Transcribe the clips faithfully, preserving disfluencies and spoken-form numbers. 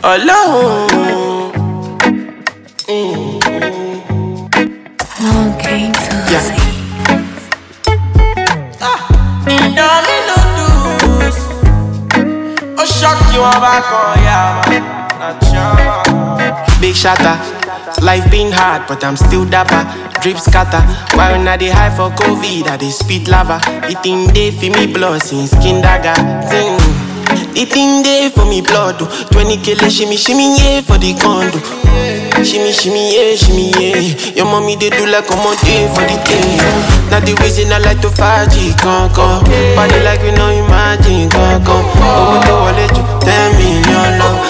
alone. Mm. Long came to Yeah. see. Ah, darling, no lose. Oh, shock you are back on, yeah, man. Not sure. Big shatter. Life been hard, but I'm still dapper. Drip scatter. While not the high for COVID, I dey spit lava. The thing they for me blood since skin dagger. Zing. The thing they for me blood. twenty kilo shimmy shimmy yeah for the condo. Shimmy shimmy yeah, shimmy yeah. Your mommy they do like a monte for the day. Now the reason I like to fight G con con. Body like we know imagine con con. Oh what the wallet you ten million love.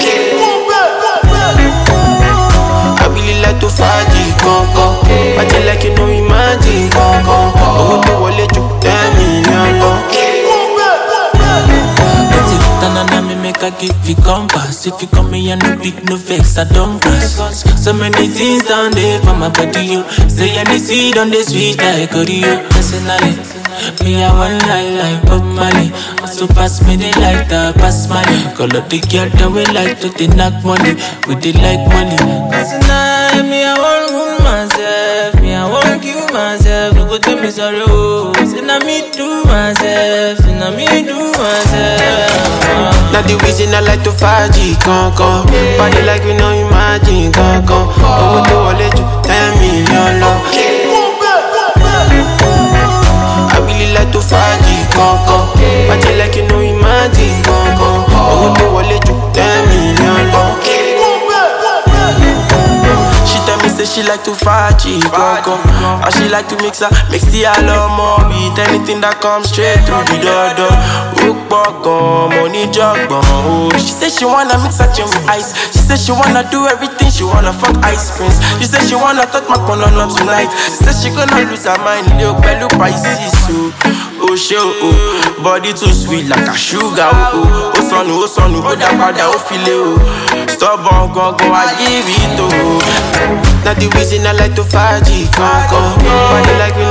I really like to fight G con con. Body like you know imagine con con. Oh what the wallet you ten million love. Tanana me make a give you compass. If you come here no big no vex, I don't cross. So many things down there for my body, you say I need see on the sweet like audio. Personally, me I want lie like Bob Marley. So pass me the light, pass money. Call up the girl that we like to they knock money. We they like money. Cause tonight me I want wound myself, me I want kill myself. No go tell me sorry, oh. Say na me do myself, say na me do myself. Now the reason I like to fight G con con. Body like we know imagine con con. Oh what the wallet you ten million love. I really like to fight G con con. Body like you know imagine con con. Oh what the wallet you ten million love. She tell me say she like to fight G con con. And she like to mix her, mix the alone more beat. Anything that comes straight through the door door. Money jug oh. She said she wanna mix her gin with ice. She said she wanna do everything. She wanna fuck ice prince. She said she wanna touch my corner up tonight. She said she gonna lose her mind. Lil' belly Pisces oh. Oh shit oh. Body too sweet like a sugar oh. Oh son oh son oh. That pada oh feel oh. Stubborn go go I give it oh. Now the reason I like to fight G con con. Body like we